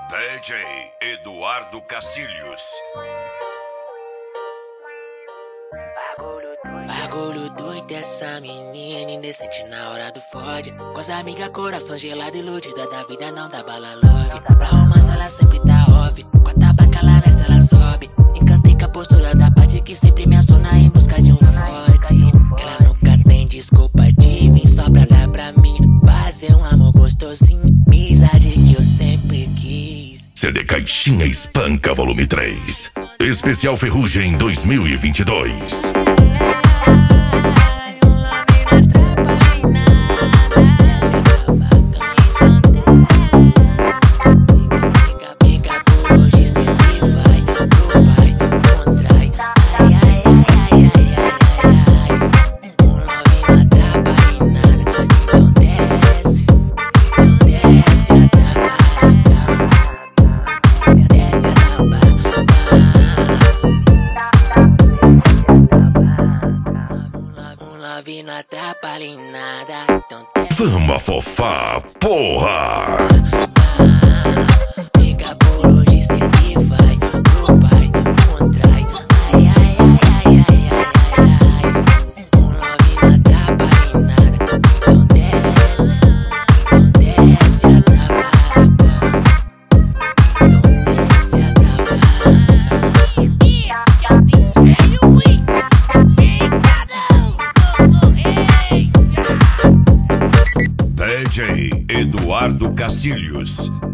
DJ Eduardo Castilhos. Bagulho doido dessa menina indecente na hora do fode. Com as amigas, coração gelado, iludida da vida, não dá bala love. Pra romance ela sempre tá off, com a tabaca lá nessa ela sobe. Encantei com a postura da parte que sempre me aciona em busca de um forte. Que ela nunca tem desculpa de vir só pra dar pra mim. Fazer um amor gostosinho, amizade que eu sempre quis. CD Caixinha Espanca Volume 3. Especial Ferrugem 2022. Não atrapalha em nada, então Vamos afofar, porra! Fica por hoje, sempre vai pro pai, contrai. Ai, ai, ai, ai, ai, ai, ai. Um love não atrapalha em nada, então desce a tabaca. Então desce a tabaca. Esse é o DJ Winter, brincadão, concorrência. DJ Eduardo Castilhos.